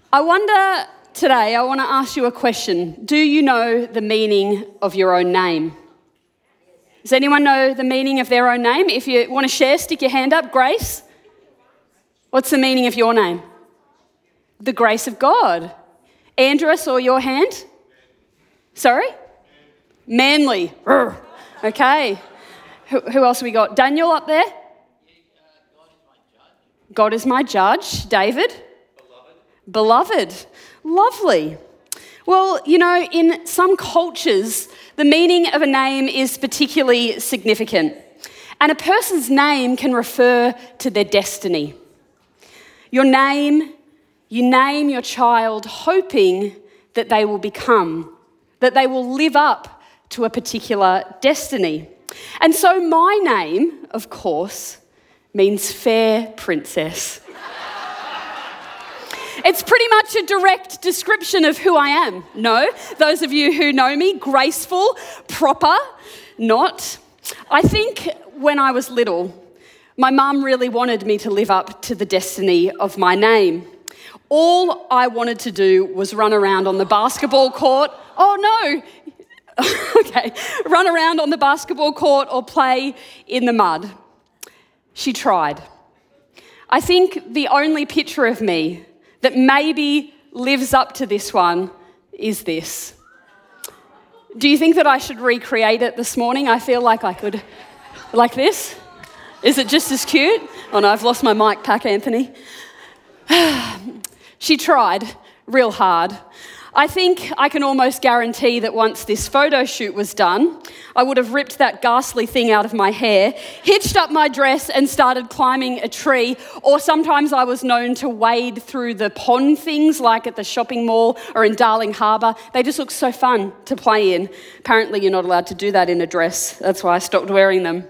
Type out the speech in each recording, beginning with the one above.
I wonder today, I want to ask you a question. Do you know the meaning of your own name? Does anyone know the meaning of their own name? If you want to share, stick your hand up. Grace? What's the meaning of your name? The grace of God. Andrew, I saw your hand. Sorry? Manly. Okay. Who else have we got? Daniel up there? God is my judge. David? Beloved. Lovely. Well, you know, in some cultures, the meaning of a name is particularly significant. And a person's name can refer to their destiny. You name your child hoping that they will become, that they will live up to a particular destiny. And so my name, of course, means fair princess. It's pretty much a direct description of who I am. No, those of you who know me, graceful, proper, not. I think when I was little, my mum really wanted me to live up to the destiny of my name. All I wanted to do was run around on the basketball court. Oh no, okay, run around on the basketball court or play in the mud. She tried. I think the only picture of me that maybe lives up to this one is this. Do you think that I should recreate it this morning? I feel like I could, like this. Is it just as cute? Oh no, I've lost my mic pack, Anthony. She tried real hard. I think I can almost guarantee that once this photo shoot was done, I would have ripped that ghastly thing out of my hair, hitched up my dress and started climbing a tree, or sometimes I was known to wade through the pond things like at the shopping mall or in Darling Harbour. They just look so fun to play in. Apparently you're not allowed to do that in a dress. That's why I stopped wearing them.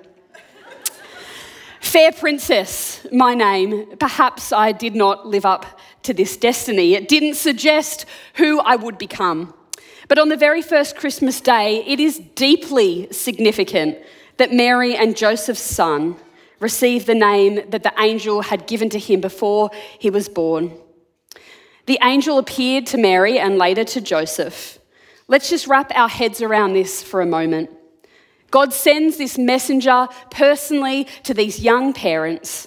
Fair Princess, my name. Perhaps I did not live up to this destiny. It didn't suggest who I would become. But on the very first Christmas day, it is deeply significant that Mary and Joseph's son received the name that the angel had given to him before he was born. The angel appeared to Mary and later to Joseph. Let's just wrap our heads around this for a moment. God sends this messenger personally to these young parents.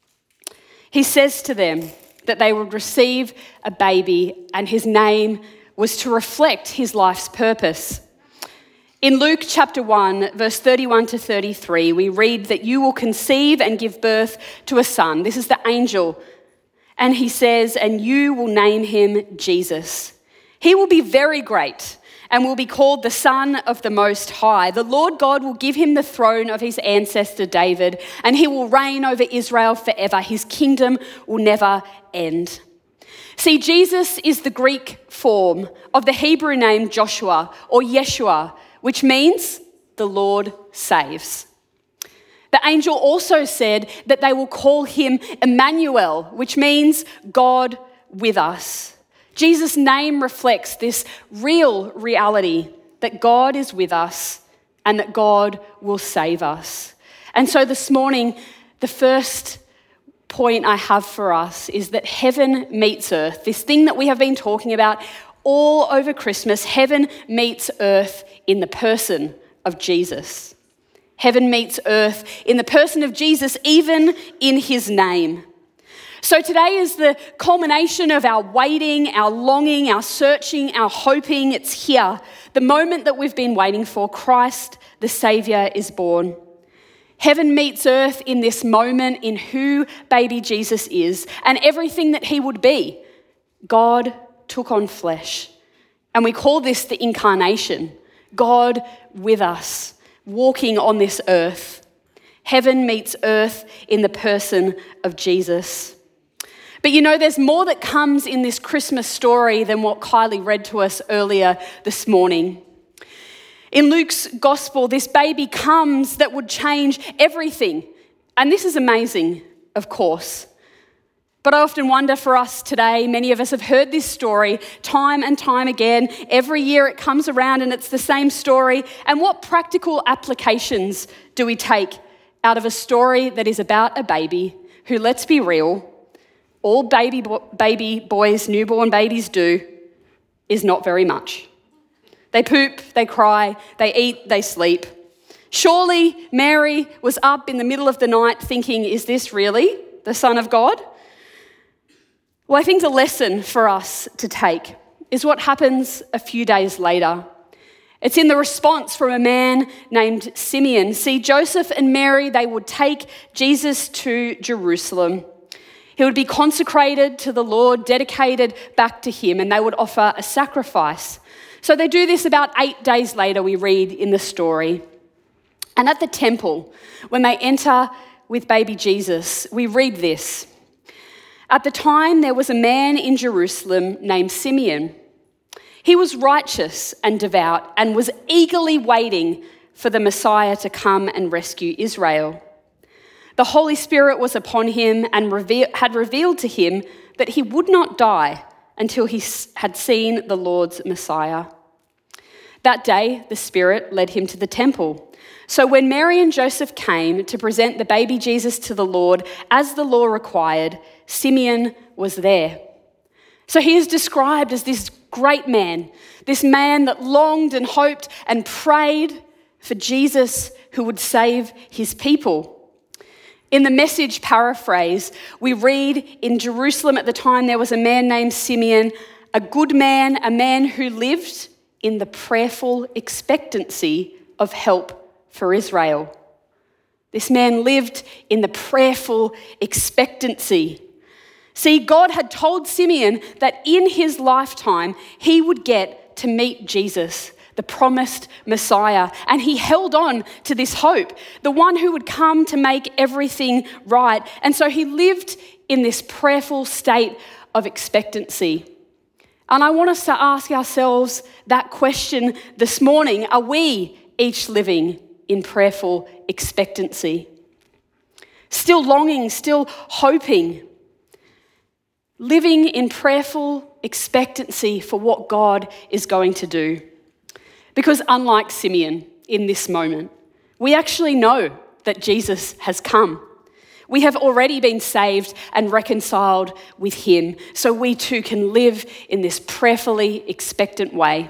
He says to them that they would receive a baby and his name was to reflect his life's purpose. In Luke chapter 1, verse 31 to 33, we read that you will conceive and give birth to a son. This is the angel. And he says, and you will name him Jesus. He will be very great and will be called the Son of the Most High. The Lord God will give him the throne of his ancestor David, and he will reign over Israel forever. His kingdom will never end. See, Jesus is the Greek form of the Hebrew name Joshua or Yeshua, which means the Lord saves. The angel also said that they will call him Emmanuel, which means God with us. Jesus' name reflects this real reality that God is with us and that God will save us. And so this morning, the first point I have for us is that heaven meets earth. This thing that we have been talking about all over Christmas, heaven meets earth in the person of Jesus. Heaven meets earth in the person of Jesus, even in his name. So today is the culmination of our waiting, our longing, our searching, our hoping. It's here. The moment that we've been waiting for. Christ, the Saviour, is born. Heaven meets earth in this moment in who baby Jesus is and everything that he would be. God took on flesh. And we call this the incarnation. God with us, walking on this earth. Heaven meets earth in the person of Jesus. But you know, there's more that comes in this Christmas story than what Kylie read to us earlier this morning. In Luke's gospel, this baby comes that would change everything. And this is amazing, of course. But I often wonder for us today, many of us have heard this story time and time again. Every year it comes around and it's the same story. And what practical applications do we take out of a story that is about a baby who, let's be real, all baby boys, newborn babies do is not very much. They poop, they cry, they eat, they sleep. Surely Mary was up in the middle of the night thinking, is this really the Son of God? Well, I think the lesson for us to take is what happens a few days later. It's in the response from a man named Simeon. See, Joseph and Mary, they would take Jesus to Jerusalem. He would be consecrated to the Lord, dedicated back to him, and they would offer a sacrifice. So they do this about 8 days later, we read in the story. And at the temple, when they enter with baby Jesus, we read this. At the time, there was a man in Jerusalem named Simeon. He was righteous and devout and was eagerly waiting for the Messiah to come and rescue Israel. The Holy Spirit was upon him and had revealed to him that he would not die until he had seen the Lord's Messiah. That day, the Spirit led him to the temple. So when Mary and Joseph came to present the baby Jesus to the Lord, as the law required, Simeon was there. So he is described as this great man, this man that longed and hoped and prayed for Jesus who would save his people. In the Message paraphrase, we read, in Jerusalem at the time there was a man named Simeon, a good man, a man who lived in the prayerful expectancy of help for Israel. This man lived in the prayerful expectancy. See, God had told Simeon that in his lifetime, he would get to meet Jesus, the promised Messiah. And he held on to this hope, the one who would come to make everything right. And so he lived in this prayerful state of expectancy. And I want us to ask ourselves that question this morning. Are we each living in prayerful expectancy? Still longing, still hoping, living in prayerful expectancy for what God is going to do. Because unlike Simeon in this moment, we actually know that Jesus has come. We have already been saved and reconciled with him, so we too can live in this prayerfully expectant way.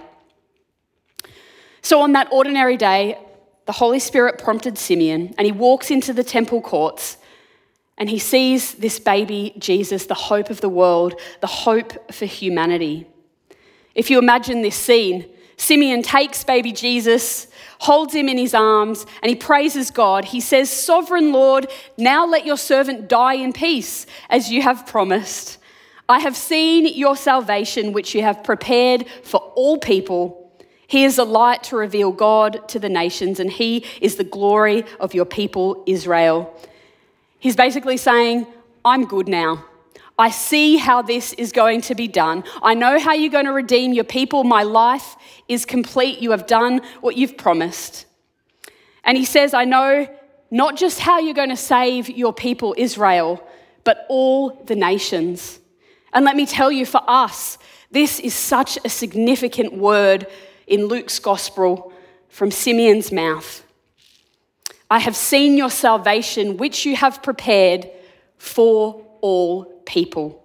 So on that ordinary day, the Holy Spirit prompted Simeon, and he walks into the temple courts, and he sees this baby Jesus, the hope of the world, the hope for humanity. If you imagine this scene, Simeon takes baby Jesus, holds him in his arms, and he praises God. He says, "Sovereign Lord, now let your servant die in peace, as you have promised. I have seen your salvation, which you have prepared for all people. He is a light to reveal God to the nations, and he is the glory of your people, Israel." He's basically saying, I'm good now. I see how this is going to be done. I know how you're going to redeem your people. My life is complete. You have done what you've promised. And he says, I know not just how you're going to save your people, Israel, but all the nations. And let me tell you, for us, this is such a significant word in Luke's gospel from Simeon's mouth. I have seen your salvation, which you have prepared for all people.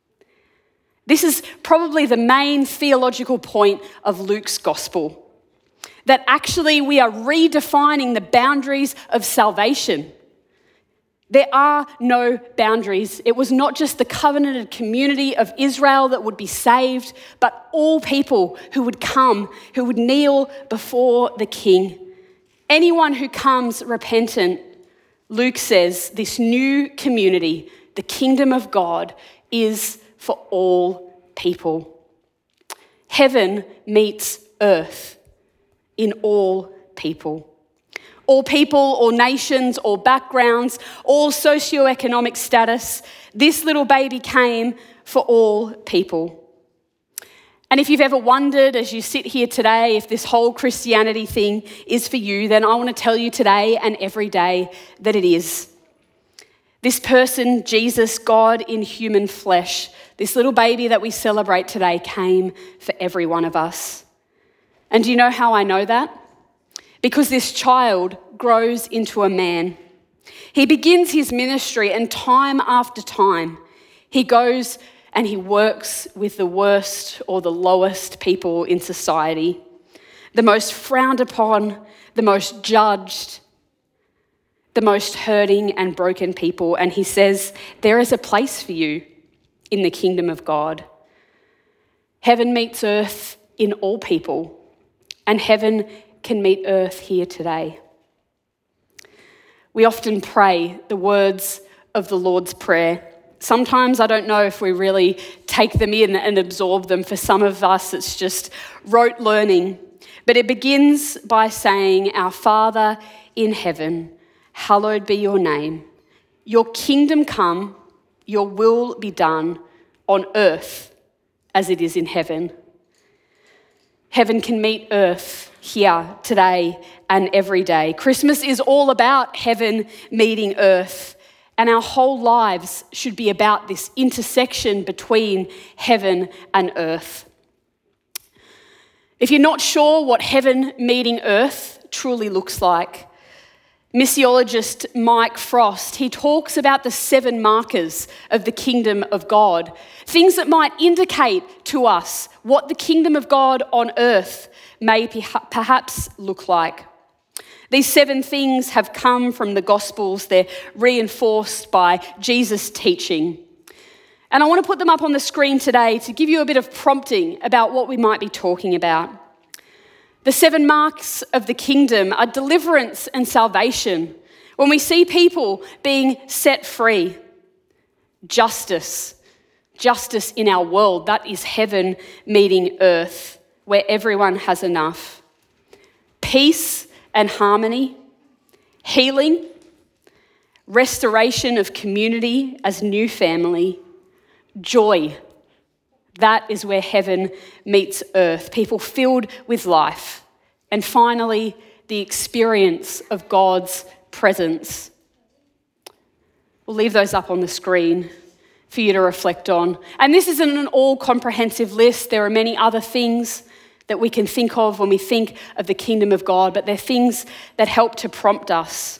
This is probably the main theological point of Luke's gospel, that actually we are redefining the boundaries of salvation. There are no boundaries. It was not just the covenanted community of Israel that would be saved, but all people who would come, who would kneel before the King. Anyone who comes repentant, Luke says, this new community, the kingdom of God, is for all people. Heaven meets earth in all people. All people, all nations, all backgrounds, all socioeconomic status. This little baby came for all people. And if you've ever wondered as you sit here today if this whole Christianity thing is for you, then I want to tell you today and every day that it is. This person, Jesus, God in human flesh, this little baby that we celebrate today came for every one of us. And do you know how I know that? Because this child grows into a man. He begins his ministry, and time after time, He goes and he works with the worst or the lowest people in society, the most frowned upon, the most judged, the most hurting and broken people. And he says, there is a place for you in the kingdom of God. Heaven meets earth in all people, and heaven can meet earth here today. We often pray the words of the Lord's Prayer. Sometimes I don't know if we really take them in and absorb them. For some of us, it's just rote learning. But it begins by saying, Our Father in heaven, hallowed be your name. Your kingdom come, your will be done on earth as it is in heaven. Heaven can meet earth here today and every day. Christmas is all about heaven meeting earth, and our whole lives should be about this intersection between heaven and earth. If you're not sure what heaven meeting earth truly looks like, missiologist Mike Frost, he talks about the 7 markers of the kingdom of God, things that might indicate to us what the kingdom of God on earth may perhaps look like. These 7 things have come from the Gospels. They're reinforced by Jesus' teaching. And I want to put them up on the screen today to give you a bit of prompting about what we might be talking about. The 7 marks of the kingdom are deliverance and salvation. When we see people being set free, justice in our world, that is heaven meeting earth, where everyone has enough. Peace and harmony, healing, restoration of community as new family, joy. That is where heaven meets earth, people filled with life. And finally, the experience of God's presence. We'll leave those up on the screen for you to reflect on. And this isn't an all-comprehensive list. There are many other things that we can think of when we think of the kingdom of God, but they're things that help to prompt us.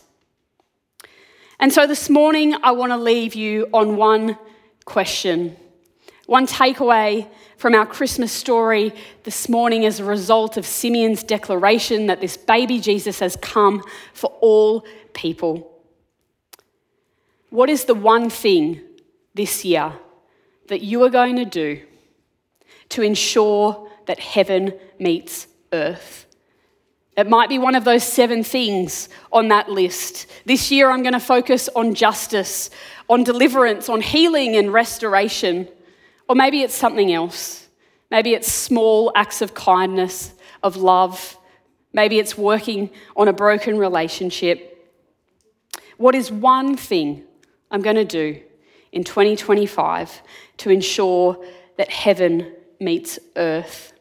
And so this morning, I want to leave you on one question. One takeaway from our Christmas story this morning as a result of Simeon's declaration that this baby Jesus has come for all people. What is the one thing this year that you are going to do to ensure that heaven meets earth? It might be one of those 7 things on that list. This year I'm going to focus on justice, on deliverance, on healing and restoration. Or maybe it's something else. Maybe it's small acts of kindness, of love. Maybe it's working on a broken relationship. What is one thing I'm going to do in 2025 to ensure that heaven meets earth?